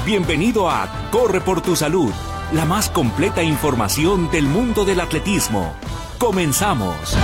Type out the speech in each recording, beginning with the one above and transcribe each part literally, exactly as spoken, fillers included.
Bienvenido a Corre por tu Salud, la más completa información del mundo del atletismo. Comenzamos.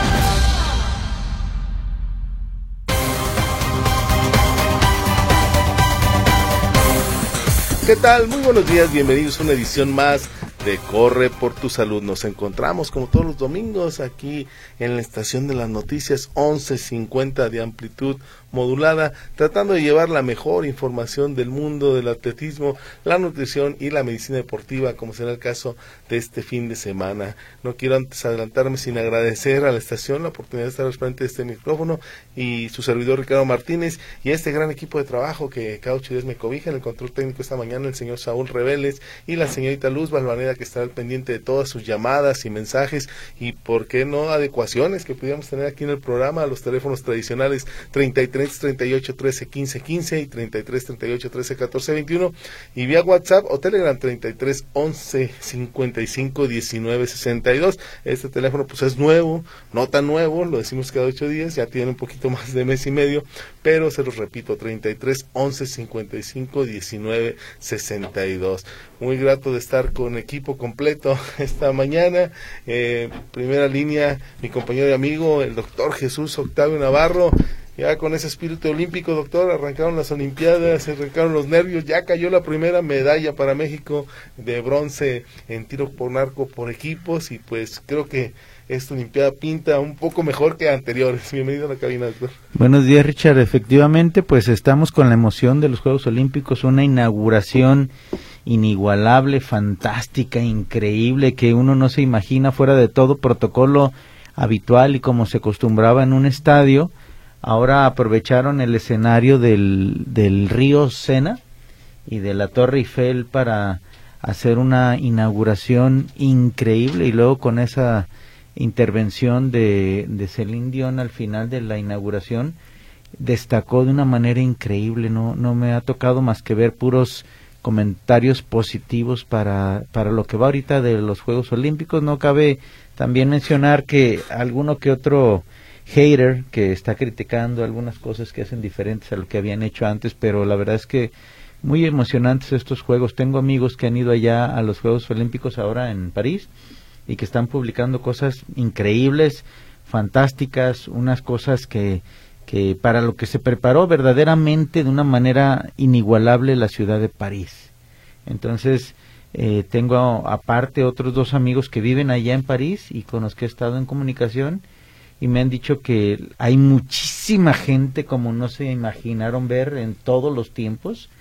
¿Qué tal? Muy buenos días, bienvenidos a una edición más de Corre por tu Salud. Nos encontramos como todos los domingos aquí en la estación de las noticias once cincuenta de amplitud modulada, tratando de llevar la mejor información del mundo del atletismo, la nutrición y la medicina deportiva, como será el caso de este fin de semana. No quiero antes adelantarme sin agradecer a la estación la oportunidad de estar al frente de este micrófono y su servidor Ricardo Martínez y a este gran equipo de trabajo que cada ocho días me cobija. En el control técnico esta mañana el señor Saúl Reveles y la señorita Luz Valvanera, que estará al pendiente de todas sus llamadas y mensajes y por qué no adecuaciones que pudiéramos tener aquí en el programa a los teléfonos tradicionales treinta y tres, treinta y ocho, trece, quince, quince y treinta y tres, treinta y ocho, trece, catorce, veintiuno y vía WhatsApp o Telegram treinta y tres, once, cincuenta y cinco, diecinueve, sesenta y dos. Este teléfono pues es nuevo, no tan nuevo, lo decimos cada ocho días, ya tiene un poquito más de mes y medio, pero se los repito, treinta y tres, once, cincuenta y cinco, diecinueve, sesenta y dos. Muy grato de estar con equipo completo esta mañana. Eh, primera línea, mi compañero y amigo, el doctor Jesús Octavio Navarro. Ya con ese espíritu olímpico, doctor, arrancaron las Olimpiadas, se arrancaron los nervios, ya cayó la primera medalla para México de bronce en tiro por arco por equipos y pues creo que esta Olimpiada pinta un poco mejor que anteriores. Bienvenido a la cabina, doctor. Buenos días, Richard. Efectivamente, pues estamos con la emoción de los Juegos Olímpicos, una inauguración inigualable, fantástica, increíble, que uno no se imagina fuera de todo protocolo habitual y como se acostumbraba en un estadio. Ahora aprovecharon el escenario del, del río Sena y de la Torre Eiffel para hacer una inauguración increíble y luego con esa intervención de, de Celine Dion al final de la inauguración destacó de una manera increíble. No, no me ha tocado más que ver puros comentarios positivos para, para lo que va ahorita de los Juegos Olímpicos. No cabe también mencionar que alguno que otro hater que está criticando algunas cosas que hacen diferentes a lo que habían hecho antes, pero la verdad es que muy emocionantes estos Juegos. Tengo amigos que han ido allá a los Juegos Olímpicos ahora en París y que están publicando cosas increíbles, fantásticas, unas cosas que, que para lo que se preparó verdaderamente de una manera inigualable la ciudad de París. Entonces, eh, tengo aparte otros dos amigos que viven allá en París y con los que he estado en comunicación y me han dicho que hay muchísima gente como no se imaginaron ver en todos los tiempos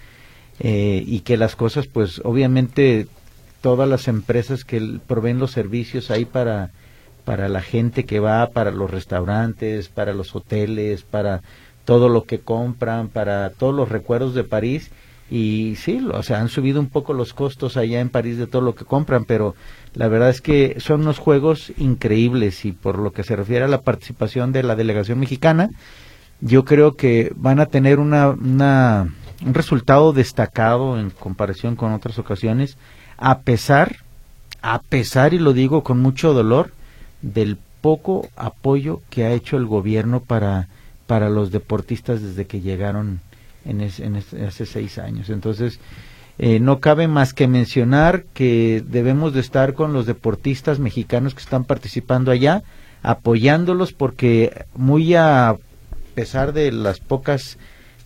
eh, y que las cosas pues obviamente todas las empresas que proveen los servicios ahí para, para la gente que va, para los restaurantes, para los hoteles, para todo lo que compran, para todos los recuerdos de París. Y sí, o sea, han subido un poco los costos allá en París de todo lo que compran, pero la verdad es que son unos juegos increíbles y por lo que se refiere a la participación de la delegación mexicana, yo creo que van a tener una, una un resultado destacado en comparación con otras ocasiones, a pesar, a pesar, y lo digo con mucho dolor, del poco apoyo que ha hecho el gobierno para, para los deportistas desde que llegaron en, es, en es, hace seis años. Entonces, eh, no cabe más que mencionar que debemos de estar con los deportistas mexicanos que están participando allá, apoyándolos, porque muy a pesar de las pocas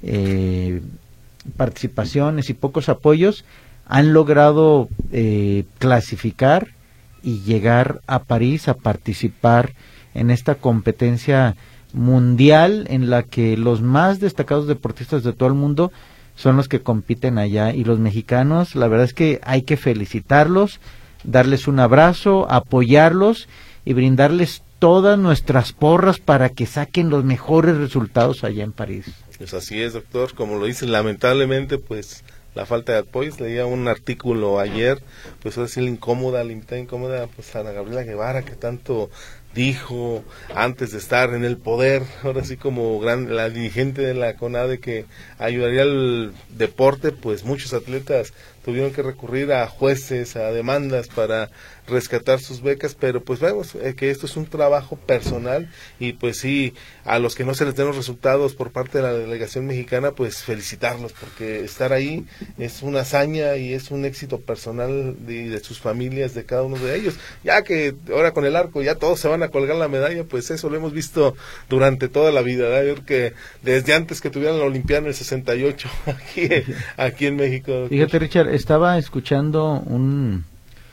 eh, participaciones y pocos apoyos, han logrado eh, clasificar y llegar a París a participar en esta competencia mundial en la que los más destacados deportistas de todo el mundo son los que compiten allá, y los mexicanos, la verdad es que hay que felicitarlos, darles un abrazo, apoyarlos y brindarles todas nuestras porras para que saquen los mejores resultados allá en París. Pues así es, doctor, como lo dice, lamentablemente pues la falta de apoyo. Leía un artículo ayer, pues ahora sí la incómoda, la invitada incómoda, pues Ana Gabriela Guevara, que tanto dijo antes de estar en el poder, ahora sí como gran, la dirigente de la CONADE que ayudaría al deporte, pues muchos atletas tuvieron que recurrir a jueces, a demandas para rescatar sus becas, pero pues vemos eh, que esto es un trabajo personal y pues sí, a los que no se les den los resultados por parte de la delegación mexicana, pues felicitarlos, porque estar ahí es una hazaña y es un éxito personal de, de sus familias, de cada uno de ellos, ya que ahora con el arco ya todos se van a colgar la medalla, pues eso lo hemos visto durante toda la vida, ¿verdad? Yo creo que desde antes que tuvieran la Olimpiada en el sesenta y ocho, aquí, aquí en México. Fíjate, Richard, estaba escuchando un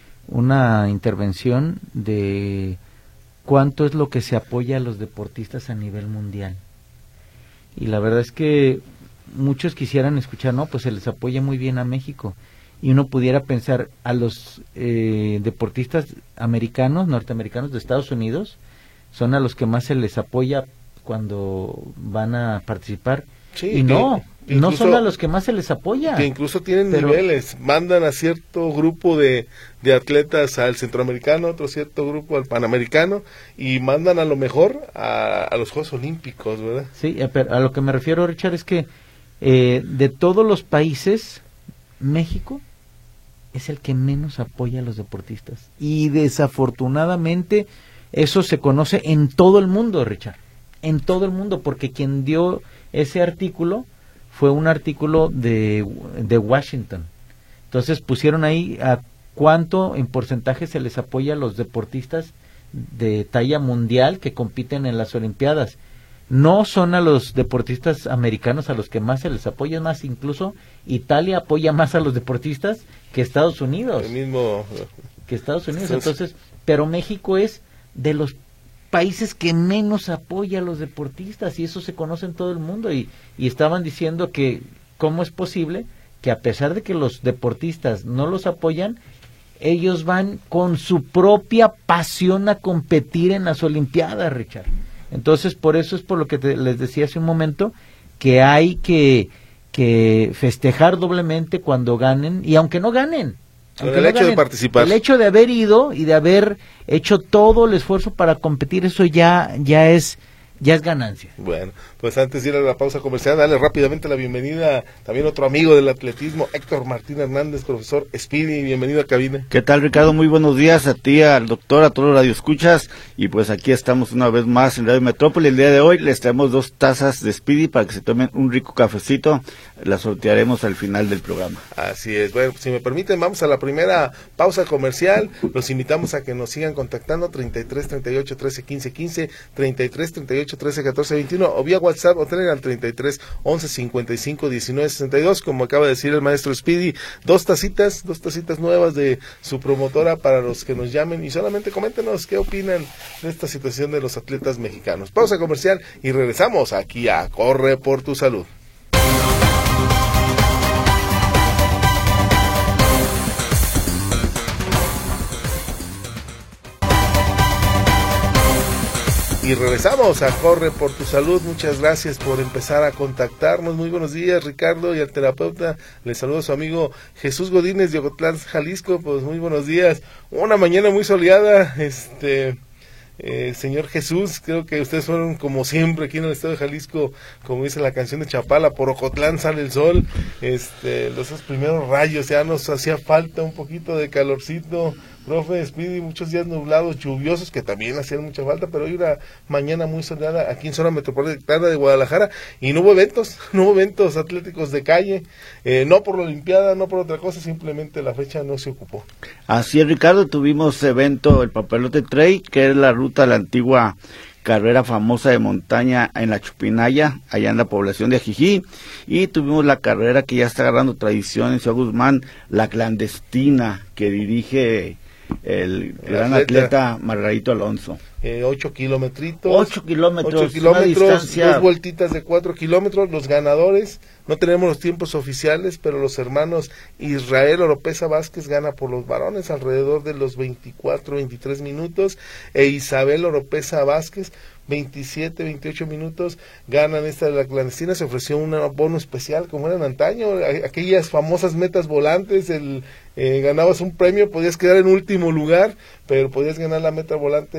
una intervención de cuánto es lo que se apoya a los deportistas a nivel mundial. Y la verdad es que muchos quisieran escuchar, no, pues se les apoya muy bien a México. Y uno pudiera pensar a los eh, deportistas americanos, norteamericanos de Estados Unidos, son a los que más se les apoya cuando van a participar. Sí, y no, incluso, no son a los que más se les apoya. Que incluso tienen pero, niveles, mandan a cierto grupo de, de atletas al centroamericano, otro cierto grupo al panamericano, y mandan a lo mejor a, a los Juegos Olímpicos, ¿verdad? Sí, pero a lo que me refiero, Richard, es que eh, de todos los países, México es el que menos apoya a los deportistas. Y desafortunadamente eso se conoce en todo el mundo, Richard, en todo el mundo, porque quien dio ese artículo fue un artículo de, de Washington. Entonces pusieron ahí a cuánto en porcentaje se les apoya a los deportistas de talla mundial que compiten en las Olimpiadas. No son a los deportistas americanos a los que más se les apoya, más incluso Italia apoya más a los deportistas que Estados Unidos. El mismo que Estados Unidos. Entonces, pero México es de los países que menos apoya a los deportistas y eso se conoce en todo el mundo y, y estaban diciendo que cómo es posible que a pesar de que los deportistas no los apoyan, ellos van con su propia pasión a competir en las Olimpiadas, Richard. Entonces, por eso es por lo que te, les decía hace un momento, que hay que, que festejar doblemente cuando ganen, y aunque no ganen, el no hecho ganen, de participar. El hecho de haber ido y de haber hecho todo el esfuerzo para competir, eso ya, ya es... ya es ganancia. Bueno, pues antes de ir a la pausa comercial, dale rápidamente la bienvenida también otro amigo del atletismo, Héctor Martín Hernández, profesor Speedy, bienvenido a cabina. ¿Qué tal, Ricardo? Muy buenos días a ti, al doctor, a todos los radioescuchas, y pues aquí estamos una vez más en Radio Metrópoli. El día de hoy les traemos dos tazas de Speedy para que se tomen un rico cafecito, las sortearemos al final del programa. Así es. Bueno, si me permiten, vamos a la primera pausa comercial, los invitamos a que nos sigan contactando, treinta y tres, treinta y ocho, trece, quince, quince, treinta y tres, treinta y ocho, trece, catorce, veintiuno, o vía WhatsApp o Telegram treinta y tres, once, cincuenta y cinco, diecinueve, sesenta y dos, como acaba de decir el maestro Speedy, dos tacitas, dos tacitas nuevas de su promotora para los que nos llamen y solamente coméntenos qué opinan de esta situación de los atletas mexicanos. Pausa comercial y regresamos aquí a Corre por tu Salud. Y regresamos a Corre por tu Salud. Muchas gracias por empezar a contactarnos. Muy buenos días, Ricardo, y al terapeuta. Les saludo a su amigo Jesús Godínez de Ocotlán, Jalisco. Pues muy buenos días. Una mañana muy soleada, este... Eh, señor Jesús, creo que ustedes fueron como siempre aquí en el estado de Jalisco, como dice la canción de Chapala, por Ocotlán sale el sol, este, los esos primeros rayos, ya nos hacía falta un poquito de calorcito, profe Speedy, muchos días nublados, lluviosos, que también hacían mucha falta, pero hoy una mañana muy soleada aquí en zona metropolitana de Guadalajara, y no hubo eventos, no hubo eventos atléticos de calle, eh, no por la Olimpiada, no por otra cosa, simplemente la fecha no se ocupó. Así es, Ricardo, tuvimos evento, el Papelote Trail, que es la ruta, la antigua carrera famosa de montaña en la Chupinaya, allá en la población de Ajijí, y tuvimos la carrera que ya está agarrando tradición en Ciudad Guzmán, la clandestina, que dirige el, el gran atleta, atleta Margarito Alonso. Eh, ocho kilometritos. Ocho kilómetros. Ocho kilómetros, dos vueltitas de cuatro kilómetros. Los ganadores, no tenemos los tiempos oficiales, pero los hermanos Israel Oropesa Vázquez gana por los varones alrededor de los veinticuatro, veintitrés minutos, e Isabel Oropesa Vázquez veintisiete, veintiocho minutos, ganan esta de la clandestina. Se ofreció un bono especial como eran antaño, aquellas famosas metas volantes, el eh, ganabas un premio, podías quedar en último lugar, pero podías ganar la meta volante a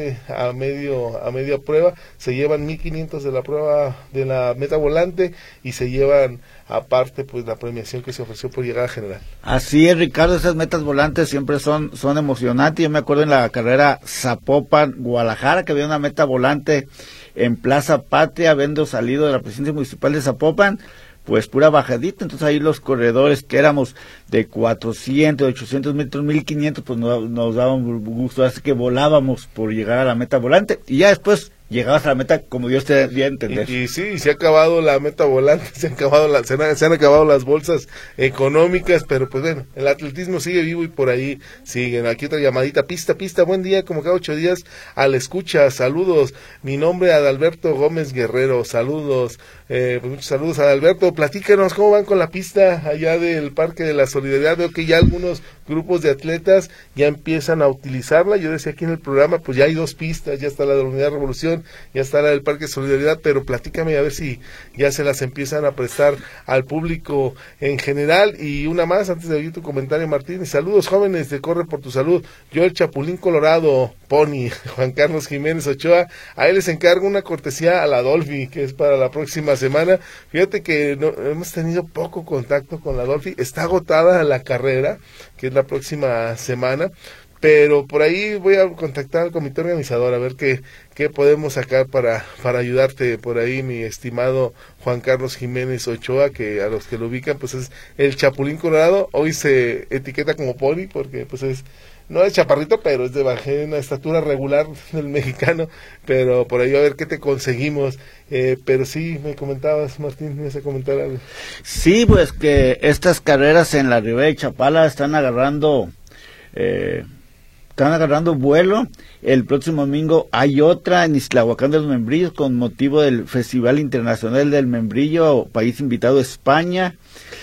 a medio a media prueba, se llevan mil quinientos de la prueba de la meta volante y se llevan aparte pues la premiación que se ofreció por llegar a general. Así es, Ricardo, esas metas volantes siempre son son emocionantes. Yo me acuerdo en la carrera Zapopan Guadalajara que había una meta volante en Plaza Patria, habiendo salido de la presidencia municipal de Zapopan, pues pura bajadita. Entonces ahí los corredores que éramos de cuatrocientos, ochocientos metros, mil quinientos, pues nos, nos daban gusto, así que volábamos por llegar a la meta volante, y ya después llegabas a la meta como Dios te dio a entender. Y, y sí, se ha acabado la meta volante, se han acabado la, se, han, se han acabado las bolsas económicas, pero pues bueno, el atletismo sigue vivo y por ahí siguen. Aquí otra llamadita, pista, pista, buen día, como cada ocho días a la escucha, saludos, mi nombre es Adalberto Gómez Guerrero, saludos, eh, pues muchos saludos a Adalberto, platícanos cómo van con la pista allá del Parque de la Solidaridad. Veo que ya algunos grupos de atletas ya empiezan a utilizarla, yo decía aquí en el programa, pues ya hay dos pistas, ya está la de la Unidad Revolución, ya está la del Parque Solidaridad, pero platícame a ver si ya se las empiezan a prestar al público en general. Y una más, antes de oír tu comentario, Martín, saludos jóvenes de Corre por tu Salud, yo el Chapulín Colorado, Pony, Juan Carlos Jiménez Ochoa, ahí les encargo una cortesía a la Dolphy, que es para la próxima semana. Fíjate que no, hemos tenido poco contacto con la Dolphy, está agotada la carrera, que es la próxima semana, pero por ahí voy a contactar al comité organizador a ver qué, qué podemos sacar para, para ayudarte por ahí, mi estimado Juan Carlos Jiménez Ochoa, que a los que lo ubican pues es el Chapulín Colorado. Hoy se etiqueta como Pony porque pues es, no es chaparrito, pero es de baja, una estatura regular del mexicano, pero por ahí a ver qué te conseguimos. Eh, pero sí, me comentabas, Martín, me ibas a comentar algo. Sí, pues que estas carreras en la Ribera de Chapala están agarrando eh, están agarrando vuelo. El próximo domingo hay otra en Ixtlahuacán de los Membrillos con motivo del Festival Internacional del Membrillo, país invitado España,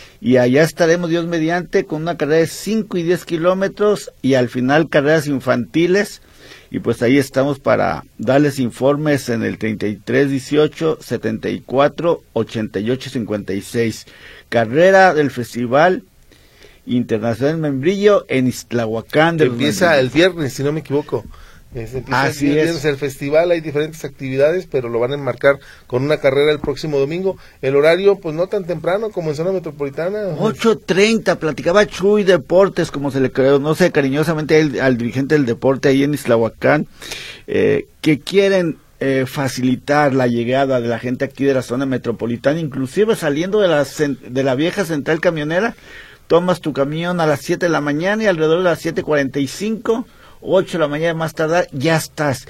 y allá estaremos, Dios mediante, con una carrera de cinco y diez kilómetros y al final carreras infantiles, y pues ahí estamos para darles informes en el treinta y tres dieciocho setenta y cuatro ochenta y ocho cincuenta y seis, carrera del Festival Internacional Membrillo en Ixtlahuacán de empieza los el viernes, si no me equivoco. Empieza Así el viernes es. el festival, hay diferentes actividades, pero lo van a enmarcar con una carrera el próximo domingo. El horario, pues no tan temprano como en zona metropolitana. ocho treinta, platicaba Chuy Deportes, como se le conoce cariñosamente al, al dirigente del deporte ahí en Ixtlahuacán, eh, que quieren eh, facilitar la llegada de la gente aquí de la zona metropolitana, inclusive saliendo de la, de la vieja central camionera. Tomas tu camión a las siete de la mañana y alrededor de las siete cuarenta y cinco, ocho de la mañana más tardar, ya estás.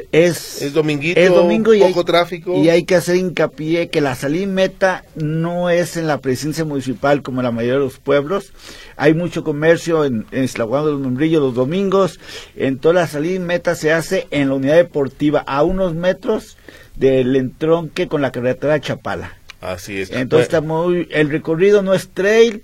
Es, es dominguito, es domingo y poco hay, tráfico. Y hay que hacer hincapié que la salida y meta no es en la presidencia municipal como en la mayoría de los pueblos. Hay mucho comercio en, en Ixtlahuacán de los Membrillos los domingos. Entonces la salida y meta se hace en la unidad deportiva, a unos metros del entronque con la carretera Chapala. Así es. Entonces está muy, el recorrido no es trail,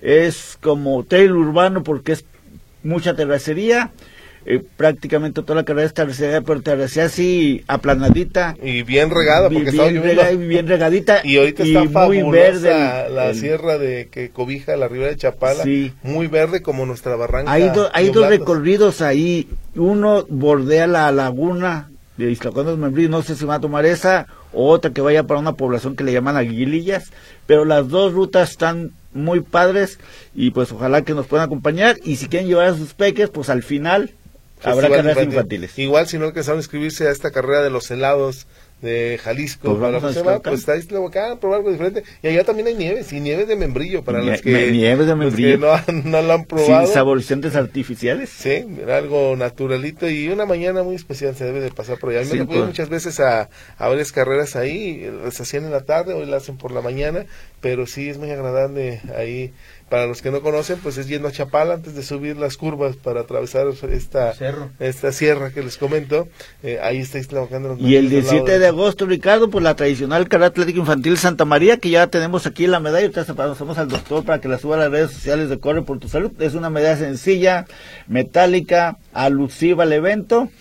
es como trail urbano porque es mucha terracería, eh, prácticamente toda la carrera es terracería, pero terracería así aplanadita y bien regada porque bien, estaba lloviendo. Rega, bien regadita y ahorita está y fabulosa muy verde el, la el, sierra de que cobija la Ribera de Chapala, sí. Muy verde como nuestra barranca. Hay, do, hay dos recorridos ahí, uno bordea la laguna de Ixtlahuacán de los Membrillos, no sé si va a tomar esa o otra que vaya para una población que le llaman Aguilillas, pero las dos rutas están muy padres y pues ojalá que nos puedan acompañar, y si quieren llevar a sus peques, pues al final Festival habrá carreras infantil. infantiles. Igual si no alcanzaron a inscribirse a esta carrera de los helados de Jalisco, pues, para la semana, pues está Ixtlahuacán, probar algo diferente, y allá también hay nieves, y nieves de membrillo para los que, nieves de membrillo. Los que no, no lo han probado. Sin saborizantes artificiales. Sí, algo naturalito, y una mañana muy especial se debe de pasar por allá. Sí, me pues. voy muchas veces a, a varias carreras ahí, las hacían en la tarde, hoy las hacen por la mañana, pero sí es muy agradable ahí. Para los que no conocen, pues es yendo a Chapala antes de subir las curvas para atravesar esta, esta sierra que les comento. Eh, ahí está Ixtlahuacán de los Y el diecisiete de agosto, Ricardo, pues la tradicional carrera atlética infantil Santa María, que ya tenemos aquí la medalla. Ahorita pasamos al doctor para que la suba a las redes sociales de Corre por tu Salud. Es una medalla sencilla, metálica, alusiva al evento.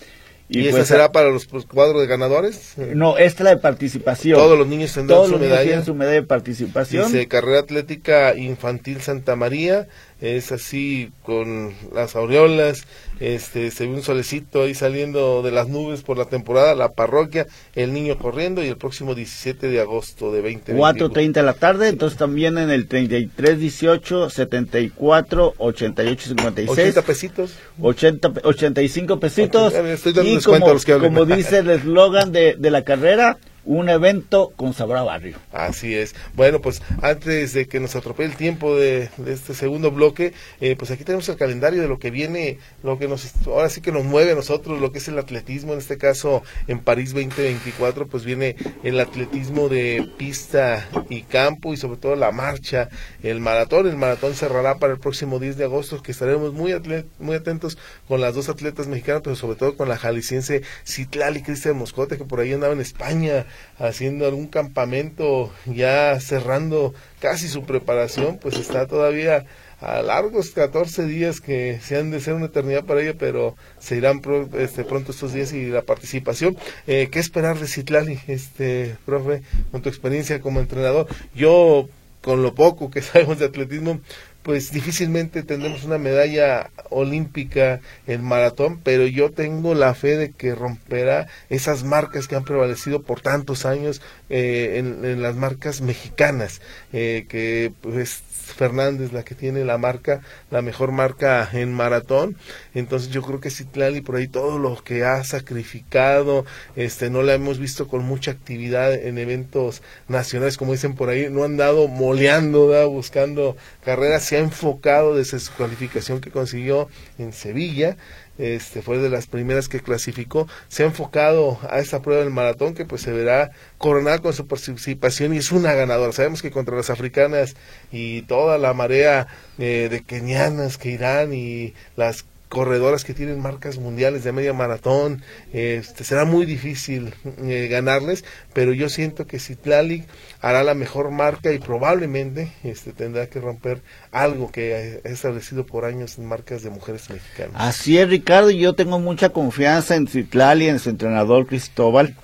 ¿Y, ¿Y pues, esa será para los pues, cuadros de ganadores? No, esta es la de participación. Todos los niños tendrán Todos su los medalla. niños tienen su medalla de participación. Dice Carrera Atlética Infantil Santa María, es así con las aureolas, este se ve un solecito ahí saliendo de las nubes por la temporada, la parroquia, el niño corriendo y el próximo diecisiete de agosto de veinte veintiuno. cuatro treinta de la tarde, entonces también en el treinta y tres dieciocho setenta y cuatro ochenta y ocho cincuenta y seis. ochenta pesitos. ochenta, ochenta y cinco pesitos. Okay, estoy dando y descuento como, a los que hablen. como dice el eslogan de, de la carrera, un evento con sabor a barrio. Así es. Bueno, pues antes de que nos atropelle el tiempo de, de este segundo bloque, eh, pues aquí tenemos el calendario de lo que viene, lo que nos, ahora sí que nos mueve a nosotros, lo que es el atletismo, en este caso en París veinte veinticuatro, pues viene el atletismo de pista y campo y sobre todo la marcha, el maratón. El maratón cerrará para el próximo diez de agosto, que estaremos muy, atlet, muy atentos con las dos atletas mexicanas, pero sobre todo con la jalisciense Citlali Cristian Moscote, que por ahí andaba en España haciendo algún campamento, ya cerrando casi su preparación, pues está todavía a largos catorce días que se han de ser una eternidad para ella, pero se irán pro, este, pronto estos días y la participación. Eh, ¿Qué esperar de Citlali, este, profe, con tu experiencia como entrenador? Yo, con lo poco que sabemos de atletismo, pues difícilmente tendremos una medalla olímpica en maratón, pero yo tengo la fe de que romperá esas marcas que han prevalecido por tantos años eh, en, en las marcas mexicanas, eh, que pues Fernández, la que tiene la marca, la mejor marca en maratón. Entonces yo creo que Citlali por ahí todo lo que ha sacrificado, este no la hemos visto con mucha actividad en eventos nacionales, como dicen por ahí, no han dado moleando, ¿verdad? Buscando carreras, se ha enfocado desde su cualificación que consiguió en Sevilla. Este fue de las primeras que clasificó, se ha enfocado a esta prueba del maratón, que pues se verá coronada con su participación y es una ganadora. Sabemos que contra las africanas y toda la marea eh, de kenianas que irán y las corredoras que tienen marcas mundiales de media maratón, este será muy difícil eh, ganarles, pero yo siento que Citlali hará la mejor marca y probablemente este tendrá que romper algo que ha establecido por años en marcas de mujeres mexicanas. Así es, Ricardo, y yo tengo mucha confianza en Citlali, en su entrenador Cristóbal,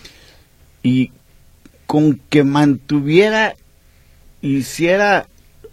y con que mantuviera, hiciera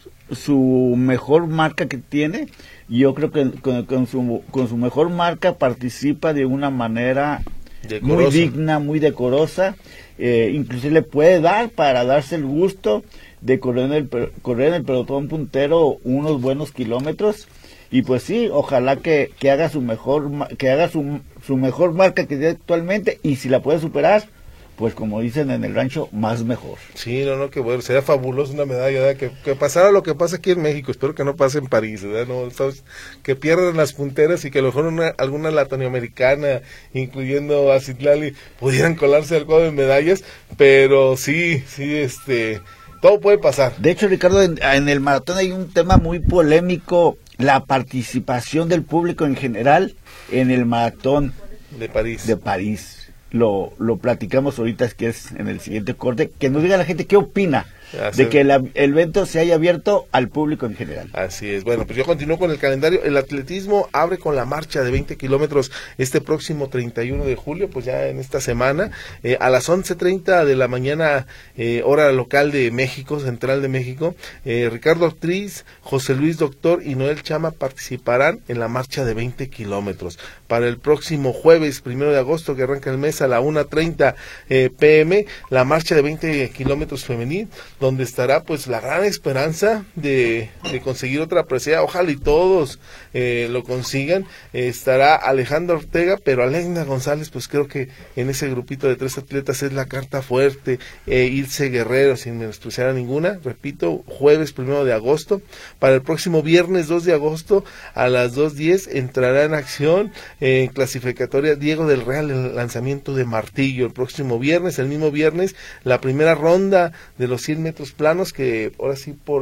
su mejor marca que tiene, yo creo que con, con, su, con su mejor marca participa de una manera decorosa, muy digna, muy decorosa, eh, inclusive le puede dar para darse el gusto de correr en el, correr en el pelotón puntero unos buenos kilómetros. Y pues sí, ojalá que, que haga su mejor que haga su, su mejor marca que tiene actualmente, y si la puede superar, pues como dicen en el rancho, más mejor. Sí, no, no, que bueno, sería fabuloso una medalla, ¿verdad? Que, que pasara lo que pasa aquí en México, espero que no pase en París, ¿verdad? No, ¿sabes? Que pierdan las punteras y que a lo mejor una, alguna latinoamericana, incluyendo a Citlali, pudieran colarse al cuadro de medallas, pero sí, sí, este, todo puede pasar. De hecho, Ricardo, en, en el maratón hay un tema muy polémico, la participación del público en general en el maratón de París. De París. Lo, lo platicamos ahorita, es que es en el siguiente corte, que nos diga la gente qué opina Así de que el, el evento se haya abierto al público en general. Así es. Bueno, pues yo continúo con el calendario. El atletismo abre con la marcha de veinte kilómetros este próximo treinta y uno de julio, pues ya en esta semana, eh, a las once treinta de la mañana, eh, hora local de México, Central de México. eh, Ricardo Ortiz, José Luis Doctor y Noel Chama participarán en la marcha de veinte kilómetros. Para el próximo jueves, primero de agosto, que arranca el mes, a la una treinta eh, pm, la marcha de veinte kilómetros femenil, donde estará pues la gran esperanza de, de conseguir otra presea. Ojalá y todos eh, lo consigan. Eh, estará Alejandra Ortega, pero Alejandra González, pues creo que en ese grupito de tres atletas es la carta fuerte. eh, Ilse Guerrero, sin menospreciar a ninguna, repito, jueves primero de agosto. Para el próximo viernes dos de agosto a las dos diez entrará en acción en eh, clasificatoria Diego del Real, el lanzamiento de martillo. El próximo viernes, el mismo viernes, la primera ronda de los cien metros planos, que ahora sí por el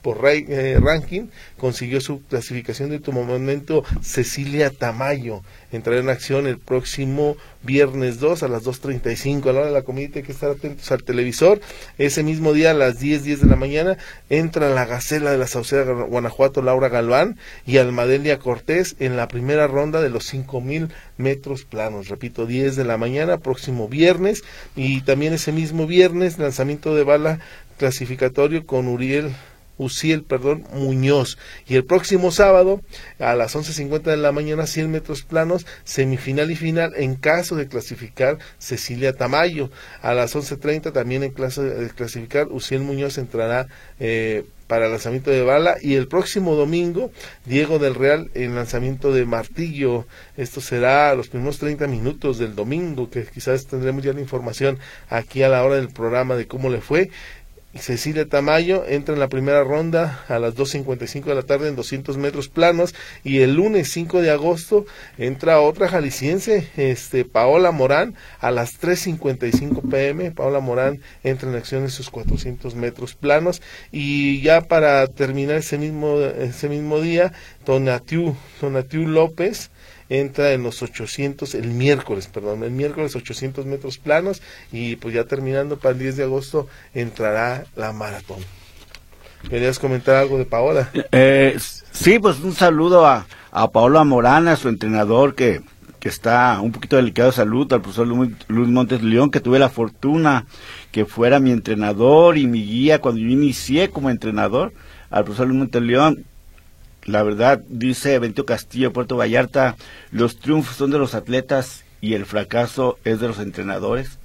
por Ray, eh, ranking, consiguió su clasificación de último momento Cecilia Tamayo. Entrará en acción el próximo viernes dos a las dos treinta y cinco, a la hora de la comida. Hay que estar atentos al televisor. Ese mismo día a las diez, diez de la mañana entra la Gacela de la Sauceda Guanajuato, Laura Galván, y Almadelia Cortés en la primera ronda de los cinco mil metros planos. Repito, diez de la mañana, próximo viernes. Y también ese mismo viernes, lanzamiento de bala clasificatorio con Uriel Uciel, perdón, Muñoz. Y el próximo sábado, a las once cincuenta de la mañana, cien metros planos, semifinal y final, en caso de clasificar Cecilia Tamayo. A las once treinta, también en caso de clasificar, Uciel Muñoz entrará eh, para el lanzamiento de bala. Y el próximo domingo, Diego del Real en lanzamiento de martillo. Esto será a los primeros treinta minutos del domingo, que quizás tendremos ya la información aquí a la hora del programa de cómo le fue. Cecilia Tamayo entra en la primera ronda a las dos cincuenta y cinco de la tarde en doscientos metros planos, y el lunes cinco de agosto entra otra jalisciense, este Paola Morán, a las tres cincuenta y cinco pm. Paola Morán entra en acción en sus cuatrocientos metros planos. Y ya para terminar ese mismo ese mismo día, Tonatiu, Tonatiu López entra en los ochocientos, el miércoles, perdón, el miércoles ochocientos metros planos. Y pues ya terminando para el diez de agosto entrará la maratón. ¿Querías comentar algo de Paola? Eh, sí, pues un saludo a, a Paola Morán, a su entrenador que, que está un poquito delicado de salud, al profesor Luis Montes León, que tuve la fortuna que fuera mi entrenador y mi guía cuando yo inicié como entrenador, al profesor Luis Montes León. La verdad, dice Benito Castillo, Puerto Vallarta, los triunfos son de los atletas y el fracaso es de los entrenadores.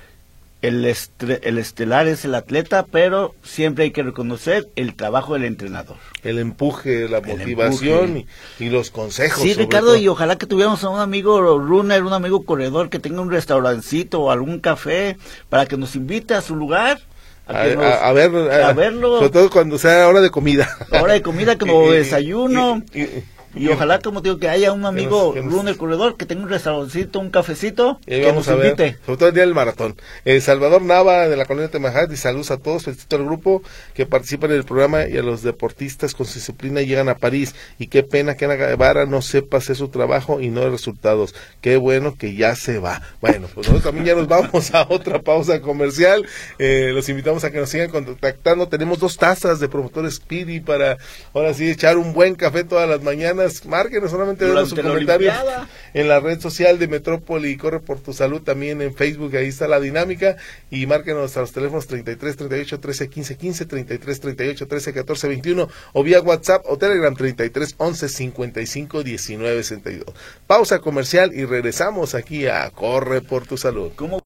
El, estre, el estelar es el atleta, pero siempre hay que reconocer el trabajo del entrenador. El empuje, la el motivación empuje. Y, y los consejos. Sí, Ricardo, todo. Y ojalá que tuviéramos a un amigo runner, un amigo corredor que tenga un restaurancito o algún café para que nos invite a su lugar. A, nos, a, a, ver, a, a verlo, sobre todo cuando sea hora de comida. Hora de comida, como desayuno. Y, y, y, y ojalá, como digo, que haya un amigo runner corredor que tenga un restaurancito, un cafecito, que vamos nos a invite. Ver, sobre todo el día del maratón. Eh, Salvador Nava, de la colonia Temajat, y saludos a todos, felicito al grupo que participa en el programa y a los deportistas con su disciplina llegan a París. Y qué pena que Ana Guevara no sepa hacer su trabajo y no de resultados. Qué bueno que ya se va. Bueno, pues nosotros también ya nos vamos a otra pausa comercial. Eh, los invitamos a que nos sigan contactando. Tenemos dos tazas de Promotor Speedy para, ahora sí, echar un buen café todas las mañanas. Márquenos, solamente denos sus comentarios en la red social de Metrópoli Corre por tu Salud, también en Facebook, ahí está la dinámica. Y márquenos a los teléfonos treinta y tres, treinta y ocho, trece, quince, quince, treinta y tres, treinta y ocho, trece, catorce, veintiuno, o vía WhatsApp o Telegram treinta y tres, once, cincuenta y cinco, diecinueve, sesenta y dos. Pausa comercial y regresamos aquí a Corre por tu Salud. ¿Cómo?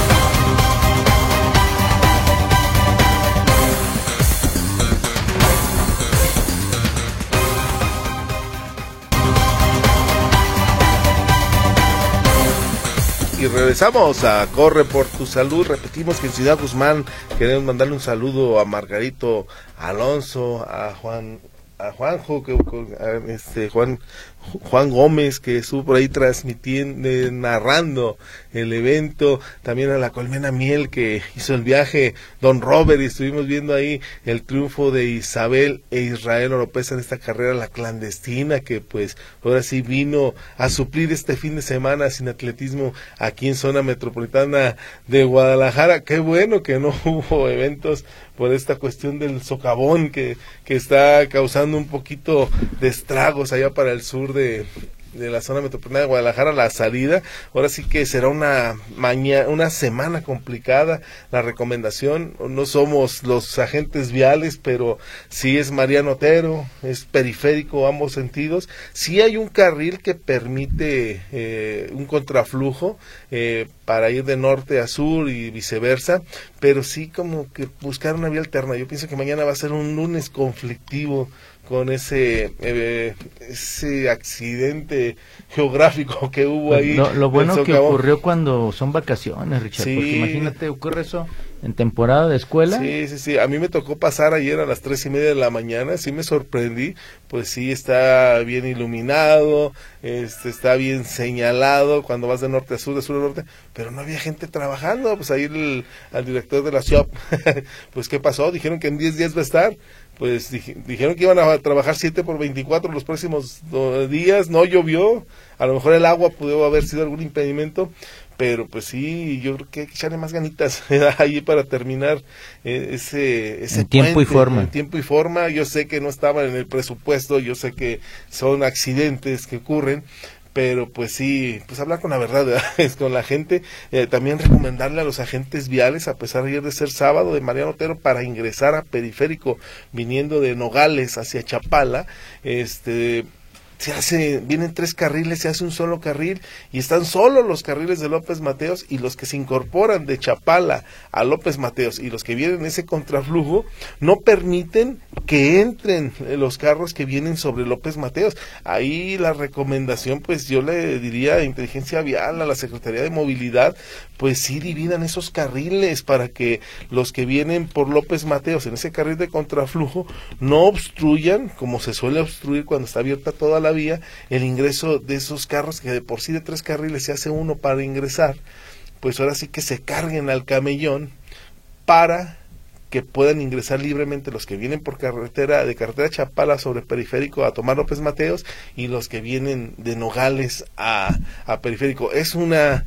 Y regresamos a Corre por tu Salud. Repetimos que en Ciudad Guzmán queremos mandarle un saludo a Margarito Alonso, a Juan, a Juanjo, que, a este Juan Juan Gómez, que estuvo por ahí transmitiendo, eh, narrando el evento, también a la Colmena Miel, que hizo el viaje, Don Robert, y estuvimos viendo ahí el triunfo de Isabel e Israel Oropesa en esta carrera, la clandestina, que pues ahora sí vino a suplir este fin de semana sin atletismo aquí en zona metropolitana de Guadalajara. Qué bueno que no hubo eventos por esta cuestión del socavón que, que está causando un poquito de estragos allá para el sur de, de la zona metropolitana de Guadalajara, la salida. Ahora sí que será una mañana, una semana complicada. La recomendación, no somos los agentes viales, pero sí es Mariano Otero, es periférico ambos sentidos. Sí hay un carril que permite eh, un contraflujo eh, para ir de norte a sur y viceversa, pero sí como que buscar una vía alterna. Yo pienso que mañana va a ser un lunes conflictivo con ese eh, ese accidente geográfico que hubo ahí. Lo, lo bueno que ocurrió cuando son vacaciones, Richard, sí. Porque imagínate, ocurre eso en temporada de escuela. Sí, sí, sí, a mí me tocó pasar ayer a las tres y media de la mañana, sí me sorprendí, pues sí está bien iluminado, este está bien señalado cuando vas de norte a sur, de sur a norte, pero no había gente trabajando. Pues ahí el, al director de la S I O P, pues ¿qué pasó? Dijeron que en diez días va a estar. pues dij, dijeron que iban a trabajar siete por veinticuatro los próximos uh, días, no llovió, a lo mejor el agua pudo haber sido algún impedimento, pero pues sí, yo creo que hay que echarle más ganitas ahí para terminar eh, ese, ese en tiempo puente, y forma. En tiempo y forma, yo sé que no estaba en el presupuesto, yo sé que son accidentes que ocurren, pero pues sí, pues hablar con la verdad, ¿verdad? Es con la gente, eh, también recomendarle a los agentes viales, a pesar de ayer de ser sábado de Mariano Otero, para ingresar a Periférico viniendo de Nogales hacia Chapala, este... se hace, vienen tres carriles, se hace un solo carril y están solo los carriles de López Mateos, y los que se incorporan de Chapala a López Mateos y los que vienen en ese contraflujo no permiten que entren los carros que vienen sobre López Mateos. Ahí la recomendación, pues yo le diría a Inteligencia Vial, a la Secretaría de Movilidad, pues sí dividan esos carriles para que los que vienen por López Mateos en ese carril de contraflujo no obstruyan, como se suele obstruir cuando está abierta toda la vía, el ingreso de esos carros, que de por sí de tres carriles se hace uno para ingresar, pues ahora sí que se carguen al camellón para que puedan ingresar libremente los que vienen por carretera, de carretera Chapala sobre Periférico a tomar López Mateos, y los que vienen de Nogales a, a Periférico. Es una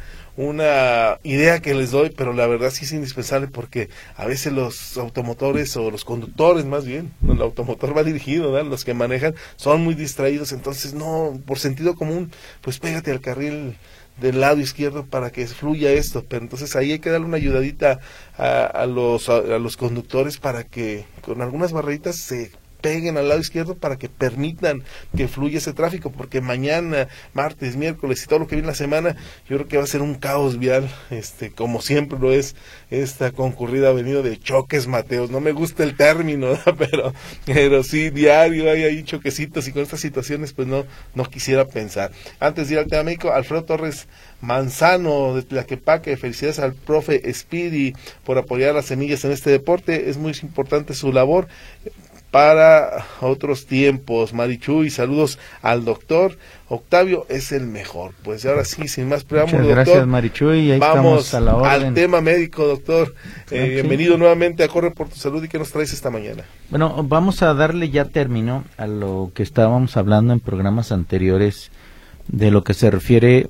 una idea que les doy, pero la verdad sí es indispensable, porque a veces los automotores, o los conductores más bien, el automotor va dirigido, ¿verdad? Los que manejan son muy distraídos, entonces no, por sentido común, pues pégate al carril del lado izquierdo para que fluya esto, pero entonces ahí hay que darle una ayudadita a, a los a, a los conductores para que con algunas barreritas se peguen al lado izquierdo para que permitan que fluya ese tráfico, porque mañana, martes, miércoles y todo lo que viene la semana, yo creo que va a ser un caos vial, este, como siempre lo es esta concurrida avenida de Choques Mateos. No me gusta el término, ¿verdad? pero pero sí, diario hay ahí choquecitos, y con estas situaciones pues no no quisiera pensar. Antes de ir al tema médico, Alfredo Torres Manzano de Tlaquepaque, felicidades al profe Speedy por apoyar las semillas en este deporte, es muy importante su labor para otros tiempos. Marichuy, saludos al doctor Octavio, es el mejor. Pues ahora sí, sin más preámbulo, Muchas doctor, gracias, Marichuy, ahí vamos estamos a la orden. Al tema médico, doctor. Eh, sí. Bienvenido nuevamente a Corre por tu Salud. ¿Y qué nos traes esta mañana? Bueno, vamos a darle ya término a lo que estábamos hablando en programas anteriores, de lo que se refiere